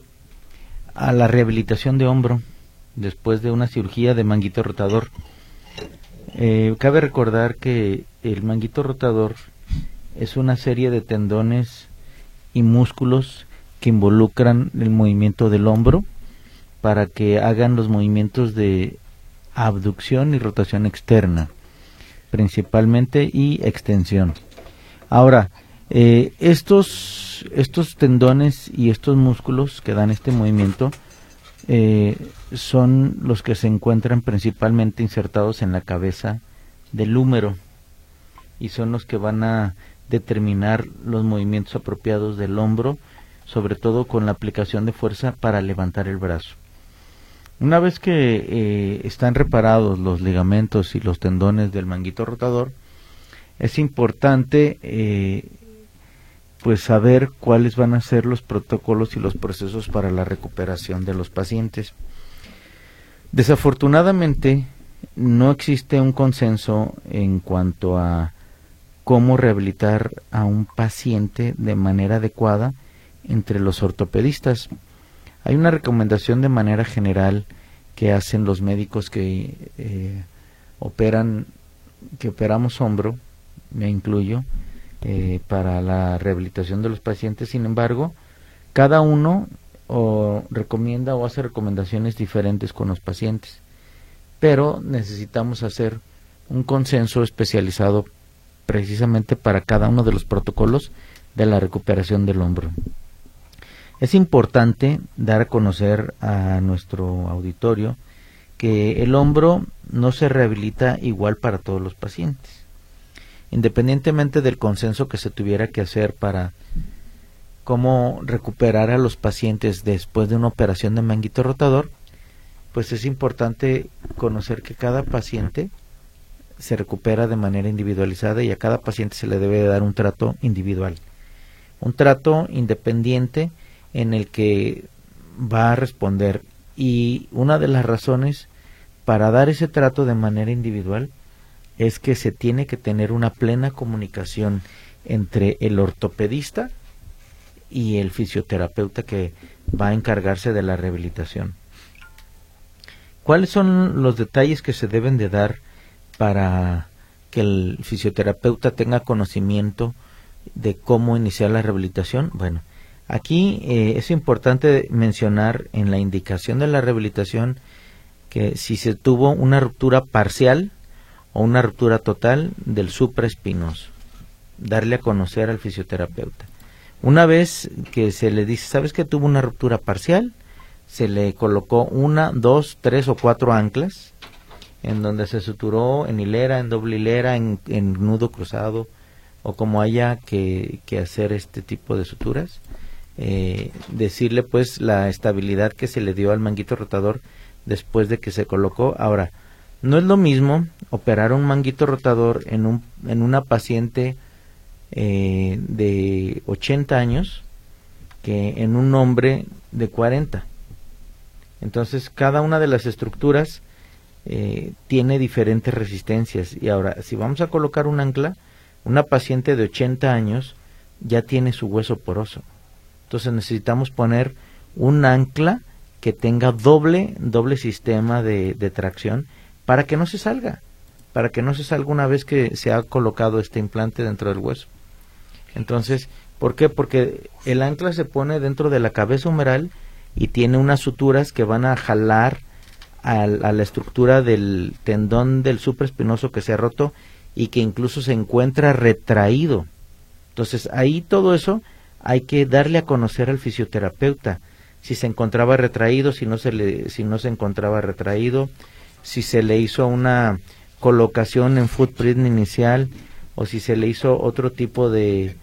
a la rehabilitación de hombro después de una cirugía de manguito rotador. Eh, cabe recordar que el manguito rotador es una serie de tendones y músculos que involucran el movimiento del hombro para que hagan los movimientos de abducción y rotación externa, principalmente, y extensión. Ahora, eh, estos, estos tendones y estos músculos que dan este movimiento eh, son los que se encuentran principalmente insertados en la cabeza del húmero, y son los que van a determinar los movimientos apropiados del hombro, sobre todo con la aplicación de fuerza para levantar el brazo. Una vez que eh, están reparados los ligamentos y los tendones del manguito rotador, es importante eh, pues saber cuáles van a ser los protocolos y los procesos para la recuperación de los pacientes. Desafortunadamente, no existe un consenso en cuanto a cómo rehabilitar a un paciente de manera adecuada entre los ortopedistas. Hay una recomendación de manera general que hacen los médicos que eh, operan, que operamos hombro, me incluyo, eh, para la rehabilitación de los pacientes. Sin embargo, cada uno o recomienda o hace recomendaciones diferentes con los pacientes, pero necesitamos hacer un consenso especializado precisamente para cada uno de los protocolos de la recuperación del hombro. Es importante dar a conocer a nuestro auditorio que el hombro no se rehabilita igual para todos los pacientes. Independientemente del consenso que se tuviera que hacer para cómo recuperar a los pacientes después de una operación de manguito rotador, pues es importante conocer que cada paciente se recupera de manera individualizada, y a cada paciente se le debe dar un trato individual, un trato independiente en el que va a responder. Y una de las razones para dar ese trato de manera individual es que se tiene que tener una plena comunicación entre el ortopedista y el fisioterapeuta que va a encargarse de la rehabilitación. ¿Cuáles son los detalles que se deben de dar para que el fisioterapeuta tenga conocimiento de cómo iniciar la rehabilitación? Bueno, aquí eh, es importante mencionar en la indicación de la rehabilitación que si se tuvo una ruptura parcial o una ruptura total del supraespinoso, darle a conocer al fisioterapeuta. Una vez que se le dice, ¿sabes que tuvo una ruptura parcial? Se le colocó una, dos, tres o cuatro anclas, en donde se suturó en hilera, en doble hilera, en, en nudo cruzado, o como haya que, que hacer este tipo de suturas. Eh, decirle pues la estabilidad que se le dio al manguito rotador después de que se colocó. Ahora, no es lo mismo operar un manguito rotador en, un, en una paciente eh, de ochenta años que en un hombre de cuarenta. Entonces, cada una de las estructuras eh, tiene diferentes resistencias. Y ahora, si vamos a colocar un ancla, una paciente de ochenta años ya tiene su hueso poroso. Entonces, necesitamos poner un ancla que tenga doble, doble sistema de, de tracción para que no se salga, para que no se salga una vez que se ha colocado este implante dentro del hueso. Entonces, ¿por qué? Porque el ancla se pone dentro de la cabeza humeral y tiene unas suturas que van a jalar a, a la estructura del tendón del supraespinoso que se ha roto y que incluso se encuentra retraído. Entonces, ahí todo eso hay que darle a conocer al fisioterapeuta si se encontraba retraído, si no se le, si no se encontraba retraído, si se le hizo una colocación en footprint inicial o si se le hizo otro tipo de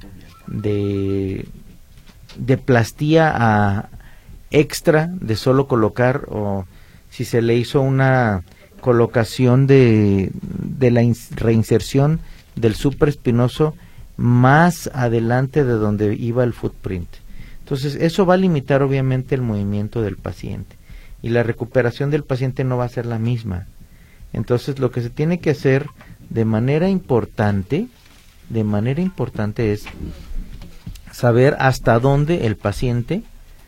de, de plastía a extra de solo colocar, o si se le hizo una colocación de, de la reinserción del supraespinoso más adelante de donde iba el footprint. Entonces, eso va a limitar obviamente el movimiento del paciente y la recuperación del paciente no va a ser la misma. Entonces, lo que se tiene que hacer de manera importante, de manera importante es saber hasta dónde el paciente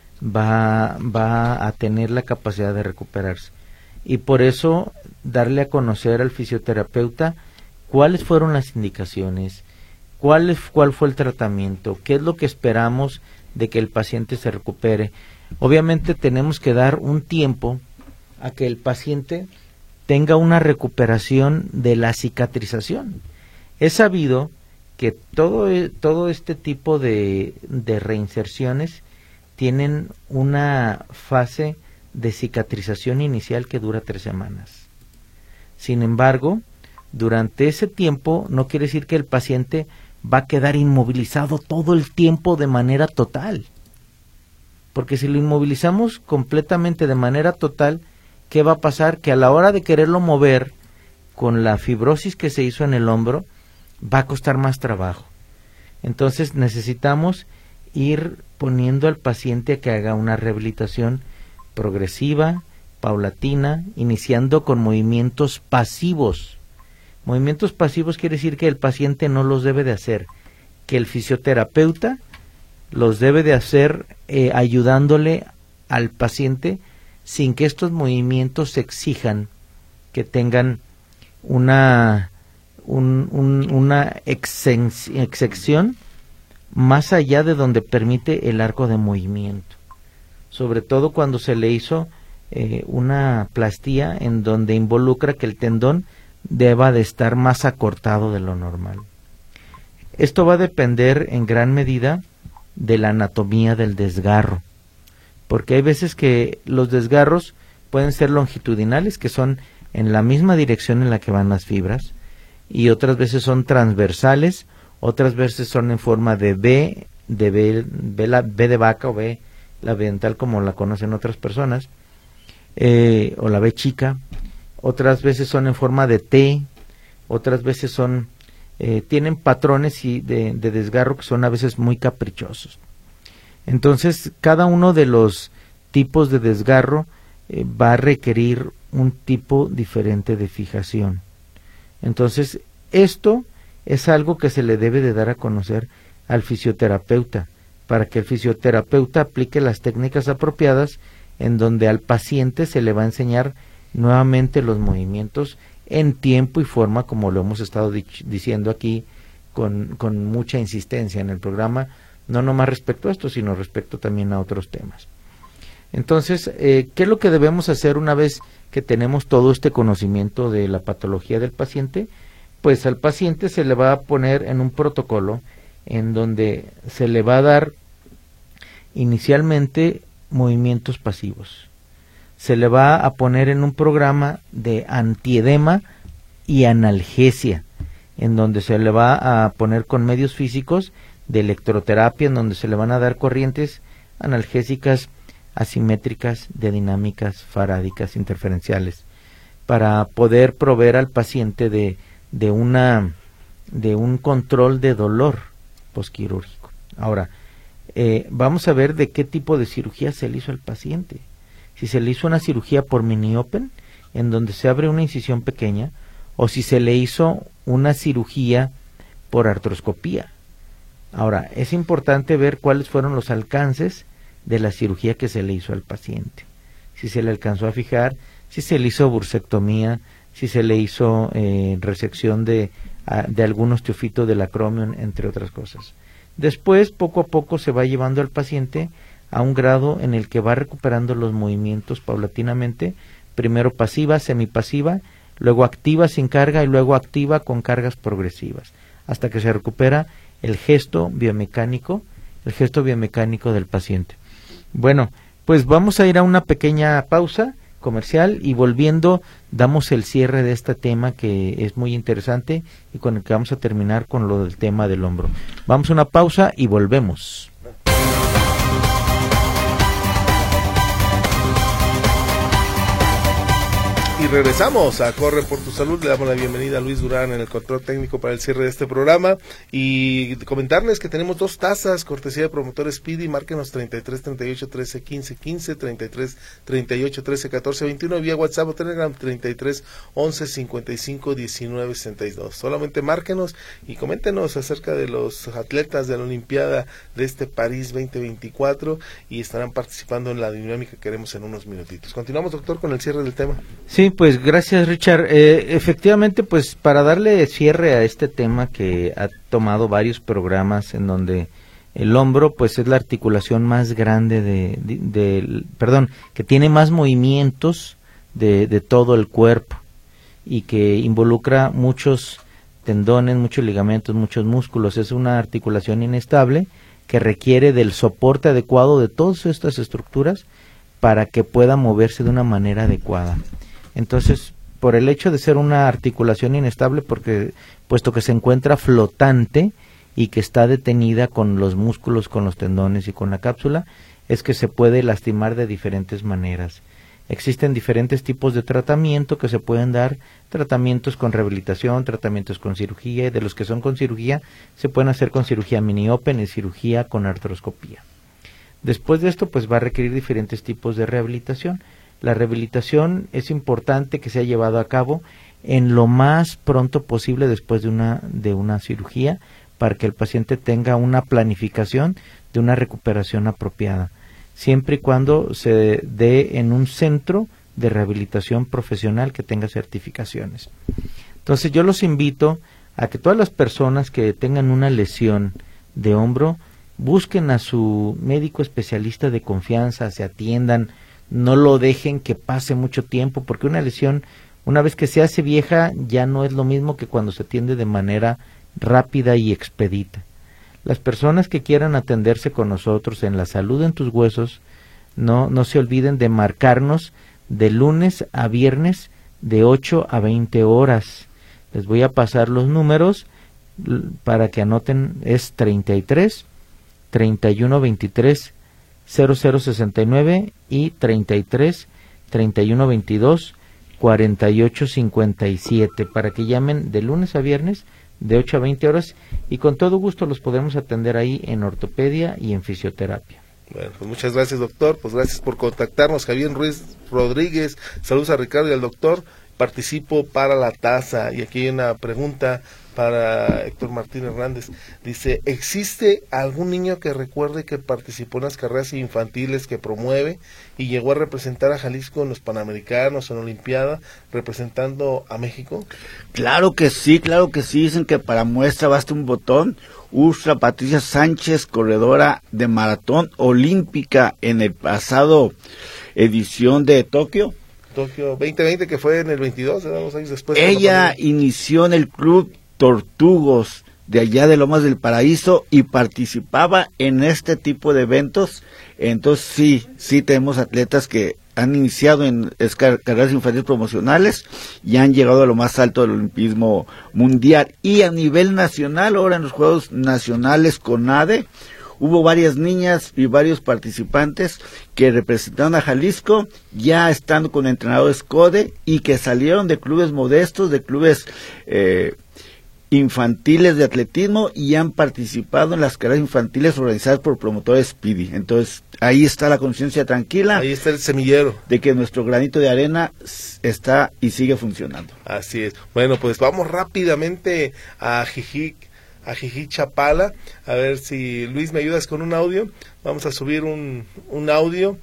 va, va a tener la capacidad de recuperarse. Y por eso, darle a conocer al fisioterapeuta cuáles fueron las indicaciones, cuál, es, cuál fue el tratamiento, qué es lo que esperamos de que el paciente se recupere. Obviamente tenemos que dar un tiempo a que el paciente tenga una recuperación de la cicatrización. Es sabido que todo, todo este tipo de, de reinserciones tienen una fase de cicatrización inicial que dura tres semanas. Sin embargo, durante ese tiempo no quiere decir que el paciente va a quedar inmovilizado todo el tiempo de manera total. Porque si lo inmovilizamos completamente de manera total, ¿qué va a pasar? Que a la hora de quererlo mover con la fibrosis que se hizo en el hombro, va a costar más trabajo. Entonces necesitamos ir poniendo al paciente a que haga una rehabilitación progresiva, paulatina, iniciando con movimientos pasivos. Movimientos pasivos quiere decir que el paciente no los debe de hacer, que el fisioterapeuta los debe de hacer eh, ayudándole al paciente sin que estos movimientos exijan que tengan una, un, un, una exención más allá de donde permite el arco de movimiento. Sobre todo cuando se le hizo eh, una plastía en donde involucra que el tendón deba de estar más acortado de lo normal. Esto va a depender en gran medida de la anatomía del desgarro, porque hay veces que los desgarros pueden ser longitudinales, que son en la misma dirección en la que van las fibras, y otras veces son transversales, otras veces son en forma de V, de V, V, la, V de vaca o V la dental como la conocen otras personas, eh, o la V chica. Otras veces son en forma de T, otras veces son, eh, tienen patrones y de, de desgarro que son a veces muy caprichosos. Entonces, cada uno de los tipos de desgarro eh, va a requerir un tipo diferente de fijación. Entonces, esto es algo que se le debe de dar a conocer al fisioterapeuta, para que el fisioterapeuta aplique las técnicas apropiadas, en donde al paciente se le va a enseñar nuevamente los movimientos en tiempo y forma, como lo hemos estado diciendo aquí con, con mucha insistencia en el programa, no nomás respecto a esto, sino respecto también a otros temas. Entonces, eh, ¿qué es lo que debemos hacer una vez que tenemos todo este conocimiento de la patología del paciente? Pues al paciente se le va a poner en un protocolo en donde se le va a dar inicialmente movimientos pasivos. Se le va a poner en un programa de antiedema y analgesia, en donde se le va a poner con medios físicos de electroterapia, en donde se le van a dar corrientes analgésicas asimétricas de dinámicas farádicas interferenciales, para poder proveer al paciente de, de, una, de un control de dolor posquirúrgico. Ahora, eh, vamos a ver de qué tipo de cirugía se le hizo al paciente. Si se le hizo una cirugía por mini open, en donde se abre una incisión pequeña, o si se le hizo una cirugía por artroscopía. Ahora, es importante ver cuáles fueron los alcances de la cirugía que se le hizo al paciente. Si se le alcanzó a fijar, si se le hizo bursectomía, si se le hizo eh, resección de, de algún osteofito del acromion, entre otras cosas. Después, poco a poco, se va llevando al paciente a un grado en el que va recuperando los movimientos paulatinamente, primero pasiva, semipasiva, luego activa sin carga y luego activa con cargas progresivas, hasta que se recupera el gesto biomecánico, el gesto biomecánico del paciente. Bueno, pues vamos a ir a una pequeña pausa comercial y volviendo damos el cierre de este tema que es muy interesante y con el que vamos a terminar con lo del tema del hombro. Vamos a una pausa y volvemos. Y regresamos a Corre por tu Salud. Le damos la bienvenida a Luis Durán en el control técnico para el cierre de este programa y comentarles que tenemos dos tazas cortesía de Promotores Speedy. Márquenos treinta y tres, treinta y ocho, trece, quince, quince, treinta y tres, treinta y ocho, trece, catorce, veintiuno, vía WhatsApp o Telegram treinta y tres, once, cincuenta y cinco, diecinueve, sesenta y dos. Solamente márquenos y coméntenos acerca de los atletas de la Olimpiada de este París veinte veinticuatro y estarán participando en la dinámica que queremos en unos minutitos. Continuamos, doctor, con el cierre del tema. Sí, pues gracias, Richard. Eh, efectivamente, pues para darle cierre a este tema que ha tomado varios programas en donde el hombro pues es la articulación más grande de, de, de perdón, que tiene más movimientos de, de todo el cuerpo y que involucra muchos tendones, muchos ligamentos, muchos músculos. Es una articulación inestable que requiere del soporte adecuado de todas estas estructuras para que pueda moverse de una manera adecuada. Entonces, por el hecho de ser una articulación inestable, porque puesto que se encuentra flotante y que está detenida con los músculos, con los tendones y con la cápsula, es que se puede lastimar de diferentes maneras. Existen diferentes tipos de tratamiento que se pueden dar, tratamientos con rehabilitación, tratamientos con cirugía, y de los que son con cirugía, se pueden hacer con cirugía mini open y cirugía con artroscopía. Después de esto, pues va a requerir diferentes tipos de rehabilitación. La rehabilitación es importante que sea llevado a cabo en lo más pronto posible después de una, de una cirugía para que el paciente tenga una planificación de una recuperación apropiada, siempre y cuando se dé en un centro de rehabilitación profesional que tenga certificaciones. Entonces yo los invito a que todas las personas que tengan una lesión de hombro busquen a su médico especialista de confianza, se atiendan. No lo dejen que pase mucho tiempo, porque una lesión, una vez que se hace vieja, ya no es lo mismo que cuando se atiende de manera rápida y expedita. Las personas que quieran atenderse con nosotros en La Salud en tus Huesos, no, no se olviden de marcarnos de lunes a viernes de ocho a veinte horas. Les voy a pasar los números para que anoten. Es treinta y tres, treinta y uno, veintitrés, cero cero sesenta y nueve y treinta y tres, treinta y uno, veintidós, cuarenta y ocho, cincuenta y siete para que llamen de lunes a viernes de ocho a veinte horas y con todo gusto los podemos atender ahí en ortopedia y en fisioterapia. Bueno, pues muchas gracias, doctor. Pues gracias por contactarnos. Javier Ruiz Rodríguez, saludos a Ricardo y al doctor. participo para la taza. Y aquí hay una pregunta para Héctor Martín Hernández. Dice, ¿existe algún niño que recuerde que participó en las carreras infantiles que promueve y llegó a representar a Jalisco en los Panamericanos, en la Olimpiada, representando a México? Claro que sí, claro que sí. Dicen que para muestra basta un botón. Ursula Patricia Sánchez, corredora de maratón olímpica en el pasado edición de Tokio. Tokio veinte veinte, que fue en el veintidós, dos años después. Ella inició en el club Tortugos de allá de Lomas del Paraíso y participaba en este tipo de eventos. Entonces sí, sí tenemos atletas que han iniciado en carreras infantiles promocionales y han llegado a lo más alto del olimpismo mundial. Y a nivel nacional, ahora en los Juegos Nacionales CONADE, hubo varias niñas y varios participantes que representaron a Jalisco, ya estando con entrenadores CODE y que salieron de clubes modestos, de clubes eh, infantiles de atletismo y han participado en las carreras infantiles organizadas por promotores Speedy. Entonces, ahí está la conciencia tranquila. Ahí está el semillero. De que nuestro granito de arena está y sigue funcionando. Así es. Bueno, pues vamos rápidamente a Jijic. a Jijic Chapala, a ver si Luis me ayudas con un audio. Vamos a subir un, un audio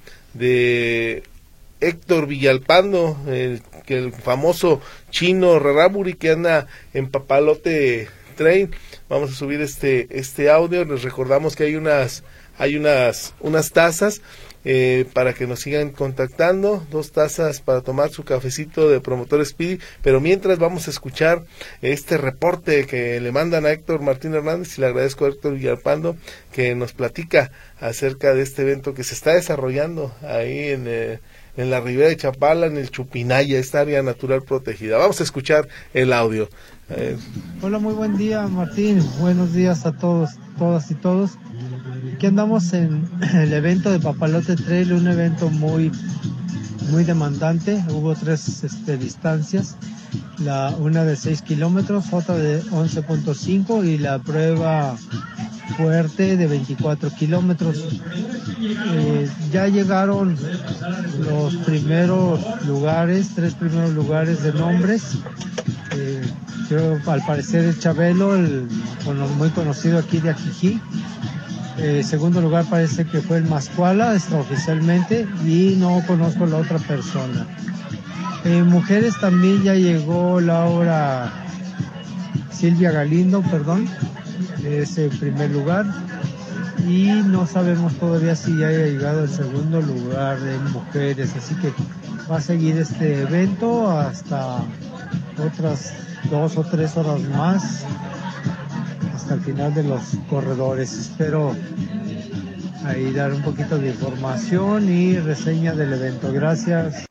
de Héctor Villalpando, el, que el famoso chino Rarámuri que anda en Papalote Train. Vamos a subir este este audio. Les recordamos que hay unas hay unas unas tazas eh, para que nos sigan contactando, dos tazas para tomar su cafecito de Promotor Speedy, pero mientras vamos a escuchar este reporte que le mandan a Héctor Martín Hernández, y le agradezco a Héctor Villalpando que nos platica acerca de este evento que se está desarrollando ahí en, eh, en la ribera de Chapala, en el Chupinaya, esta área natural protegida. Vamos a escuchar el audio. Eh, Hola, muy buen día, Martín, buenos días a todos, todas y todos. Aquí andamos en el evento de Papalote Trail, un evento muy muy demandante. Hubo tres este, distancias, la una de seis kilómetros, otra de once punto cinco y la prueba fuerte de veinticuatro kilómetros. Eh, ya llegaron los primeros lugares, tres primeros lugares de nombres. Eh, creo, al parecer el Chabelo, el, bueno, muy conocido aquí de Ajijic. Eh, segundo lugar parece que fue el Mascuala, extraoficialmente, y no conozco la otra persona. Eh, mujeres también ya llegó Laura Silvia Galindo, perdón, es el primer lugar, y no sabemos todavía si ya haya llegado el segundo lugar de mujeres, así que va a seguir este evento hasta otras dos o tres horas más, al final de los corredores. Espero ahí dar un poquito de información y reseña del evento. Gracias.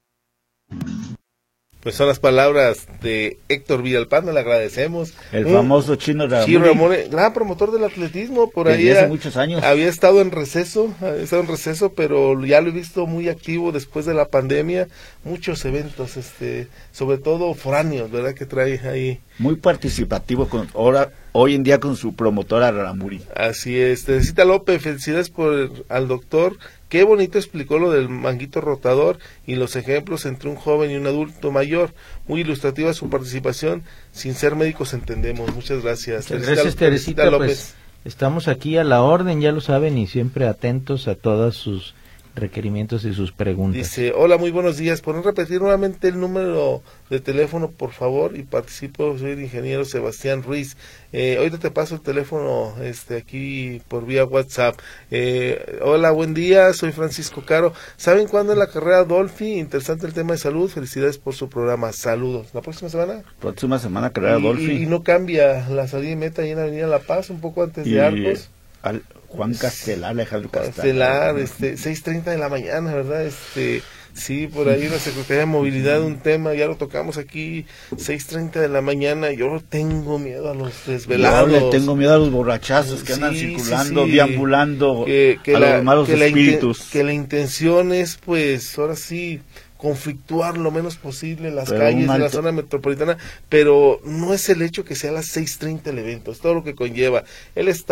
Pues son las palabras de Héctor Villalpando, le agradecemos. El Un, famoso chino Rarámuri. Chino Rarámuri, gran promotor del atletismo, por ahí hace muchos años. Había estado en receso, había estado en receso, pero ya lo he visto muy activo después de la pandemia, muchos eventos, este, sobre todo foráneos, ¿verdad? Que trae ahí. Muy participativo con ahora hoy en día con su promotora Rarámuri. Así es. Teresita López, felicidades por el, al doctor. Qué bonito explicó lo del manguito rotador y los ejemplos entre un joven y un adulto mayor. Muy ilustrativa su participación. Sin ser médicos entendemos. Muchas gracias. Muchas gracias, Teresita, Teresita López. Pues, estamos aquí a la orden, ya lo saben, y siempre atentos a todas sus requerimientos y sus preguntas. Dice, hola, muy buenos días. ¿Pueden repetir nuevamente el número de teléfono, por favor? Y participo, soy el ingeniero Sebastián Ruiz. Eh, ahorita te paso el teléfono este aquí por vía WhatsApp. Eh, hola, buen día, soy Francisco Caro. ¿Saben cuándo es la carrera Dolphy? Interesante el tema de salud. Felicidades por su programa. Saludos. ¿La próxima semana? Próxima semana, carrera y, Dolphy. Y, y no cambia la salida y meta ahí en Avenida La Paz, un poco antes y, de Arcos. Al Juan Castelar, Alejandro Castelar. Castelar, este, seis treinta de la mañana, ¿verdad? Este, sí, por ahí la Secretaría de Movilidad, un tema, ya lo tocamos aquí, seis treinta de la mañana. Yo tengo miedo a los desvelados. Yo le tengo miedo a los borrachazos que sí, andan circulando, sí, sí. deambulando que, que a la, los malos que espíritus. La que la intención es, pues, ahora sí, conflictuar lo menos posible las pero calles alto... de la zona metropolitana, pero no es el hecho que sea a las seis treinta el evento, es todo lo que conlleva el staff,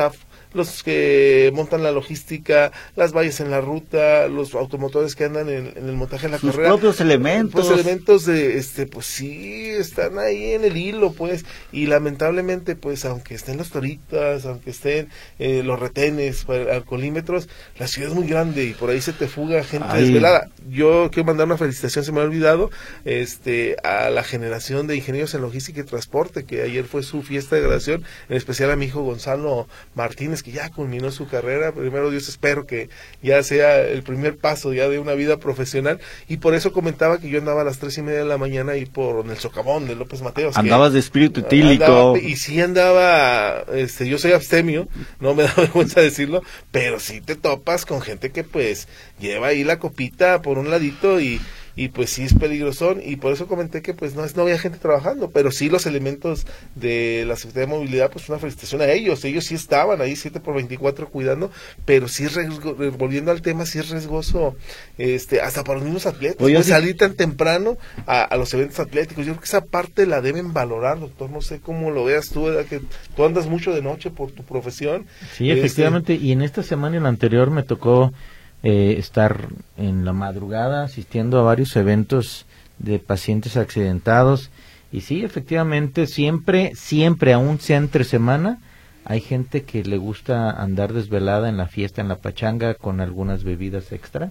los que montan la logística, las vallas en la ruta, los automotores que andan en, en el montaje de la sus carrera. Sus propios elementos. Los elementos de, este, pues sí, están ahí en el hilo, pues, y lamentablemente, pues, aunque estén las toritas, aunque estén eh, los retenes, alcoholímetros, la ciudad es muy grande y por ahí se te fuga gente Ay. desvelada. Yo quiero mandar una felicitación, se me ha olvidado, este, a la generación de ingenieros en logística y transporte, que ayer fue su fiesta de graduación, en especial a mi hijo Gonzalo Martínez, que ya culminó su carrera. Primero Dios, espero que ya sea el primer paso ya de una vida profesional, y por eso comentaba que yo andaba a las tres y media de la mañana ahí por en el socavón de López Mateos. Andabas que, de espíritu etílico. Andaba, y sí andaba, este, yo soy abstemio, no me da vergüenza decirlo, pero sí te topas con gente que pues lleva ahí la copita por un ladito y y pues sí es peligrosón, y por eso comenté que pues no es no había gente trabajando, pero sí los elementos de la Secretaría de Movilidad, pues una felicitación a ellos, ellos sí estaban ahí siete por veinticuatro cuidando, pero sí es riesgo, volviendo al tema, sí es riesgoso, este, hasta para los mismos atletas, Oye, no sí. salir tan temprano a, a los eventos atléticos. Yo creo que esa parte la deben valorar, doctor, no sé cómo lo veas tú, ¿verdad? Que tú andas mucho de noche por tu profesión. Sí, este... efectivamente, y en esta semana y en la anterior me tocó Eh, estar en la madrugada asistiendo a varios eventos de pacientes accidentados, y sí, efectivamente, siempre, siempre, aún sea entre semana, hay gente que le gusta andar desvelada en la fiesta, en la pachanga, con algunas bebidas extra,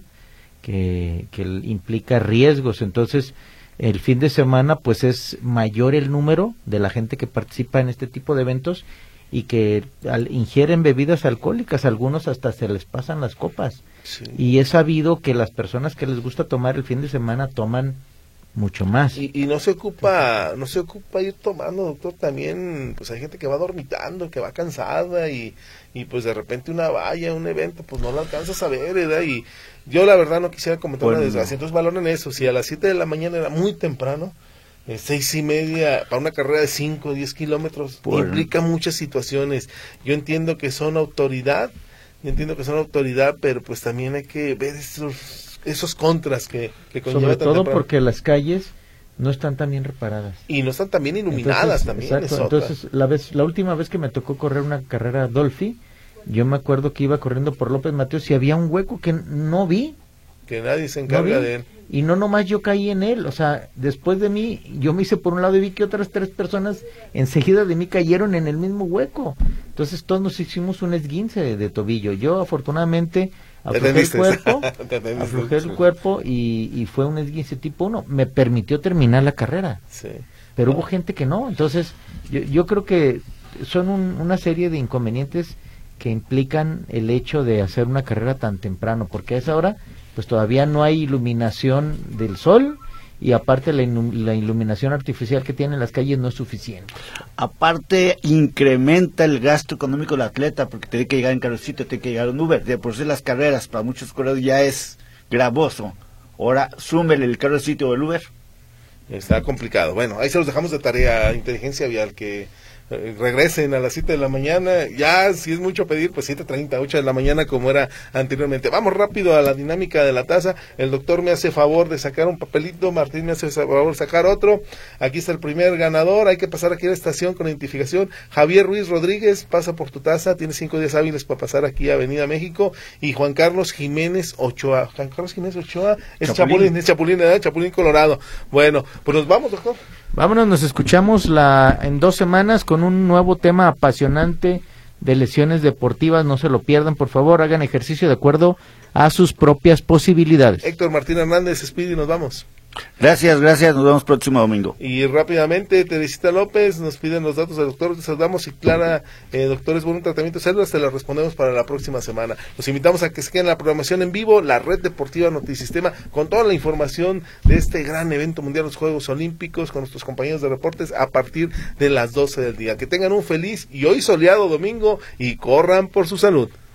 que, que implica riesgos. Entonces, el fin de semana, pues es mayor el número de la gente que participa en este tipo de eventos, y que al, ingieren bebidas alcohólicas, algunos hasta se les pasan las copas. Sí. Y es sabido que las personas que les gusta tomar el fin de semana toman mucho más. Y, y no se ocupa, no se ocupa ir tomando, doctor, también pues hay gente que va dormitando, que va cansada, y, y pues de repente una valla, un evento, pues no la alcanzas a ver, ¿verdad? Y yo la verdad no quisiera comentar bueno. una desgracia, entonces valoren eso, si a las siete de la mañana era muy temprano, Eh, seis y media para una carrera de cinco o diez kilómetros, bueno. implica muchas situaciones. Yo entiendo que son autoridad, yo entiendo que son autoridad, pero pues también hay que ver esos, esos contras que, que conlleva. Sobre todo temprano. Porque las calles no están tan bien reparadas. Y no están tan bien iluminadas. Entonces, también. Exacto, es entonces la vez la última vez que me tocó correr una carrera Dolphy, yo me acuerdo que iba corriendo por López Mateos y había un hueco que no vi. Que nadie se encarga no de él. Y no nomás yo caí en él, o sea, después de mí, yo me hice por un lado y vi que otras tres personas enseguida de mí cayeron en el mismo hueco. Entonces todos nos hicimos un esguince de, de tobillo. Yo afortunadamente aflojé el cuerpo, aflojé el cuerpo y, y fue un esguince tipo uno. Me permitió terminar la carrera. Sí. Pero no. Hubo gente que no. Entonces yo, yo creo que son un, una serie de inconvenientes que implican el hecho de hacer una carrera tan temprano, porque a esa hora pues todavía no hay iluminación del sol, y aparte la, la iluminación artificial que tienen las calles no es suficiente. Aparte incrementa el gasto económico del atleta, porque tiene que llegar en carrocito, tiene que llegar en Uber. De por sí las carreras para muchos corredores ya es gravoso, ahora súmele el carrocito o el Uber. Está complicado. Bueno, ahí se los dejamos de tarea, Inteligencia Vial, que eh, regresen a las siete de la mañana, ya si es mucho pedir, pues siete treinta, ocho de la mañana como era anteriormente. Vamos rápido a la dinámica de la taza. El doctor me hace favor de sacar un papelito, Martín me hace favor de sacar otro. Aquí está el primer ganador, hay que pasar aquí a la estación con identificación. Javier Ruiz Rodríguez, pasa por tu taza, tiene cinco días hábiles para pasar aquí a Avenida México. Y Juan Carlos Jiménez Ochoa, Juan Carlos Jiménez Ochoa es Chapulín, Chapulín es Chapulín, ¿verdad? Chapulín Colorado. Bueno, pues nos vamos, doctor. Vámonos, nos escuchamos la en dos semanas con un nuevo tema apasionante de lesiones deportivas. No se lo pierdan, por favor, hagan ejercicio de acuerdo a sus propias posibilidades. Héctor Martín Hernández, Speedy, nos vamos. Gracias, gracias, nos vemos próximo domingo. Y rápidamente, Teresita López, nos piden los datos del doctor, te saludamos, y Clara, eh, doctores, bueno, un tratamiento de células, te lo respondemos para la próxima semana. Los invitamos a que se queden en la programación en vivo, la Red Deportiva Notisistema, con toda la información de este gran evento mundial, los Juegos Olímpicos, con nuestros compañeros de reportes, a partir de las doce del día. Que tengan un feliz y hoy soleado domingo, y corran por su salud.